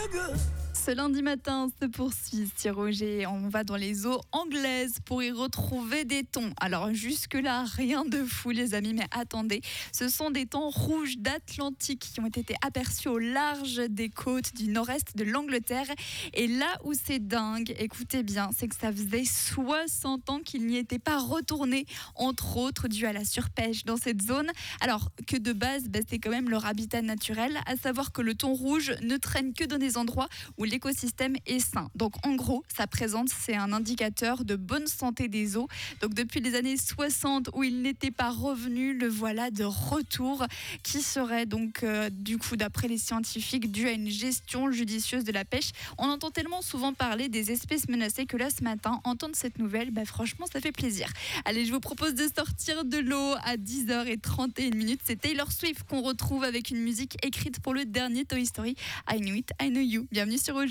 Ce lundi matin se poursuit sur Roger. On va dans les eaux anglaises pour y retrouver des thons. Alors jusque-là, rien de fou les amis, mais attendez, ce sont des thons rouges d'Atlantique qui ont été aperçus au large des côtes du nord-est de l'Angleterre. Et là où c'est dingue, écoutez bien, c'est que ça faisait 60 ans qu'ils n'y étaient pas retournés, entre autres dû à la surpêche dans cette zone. Alors que de base, c'est quand même leur habitat naturel, à savoir que le thon rouge ne traîne que dans des endroits où l'écosystème est sain. Donc en gros, sa présence, c'est un indicateur de bonne santé des eaux. Donc depuis les années 60 où il n'était pas revenu, le voilà de retour, qui serait donc du coup d'après les scientifiques dû à une gestion judicieuse de la pêche. On entend tellement souvent parler des espèces menacées que là ce matin, entendre cette nouvelle, franchement ça fait plaisir. Allez, je vous propose de sortir de l'eau à 10h31. C'est Taylor Swift qu'on retrouve avec une musique écrite pour le dernier Toy Story, I Knew It, I Know You. Bienvenue sur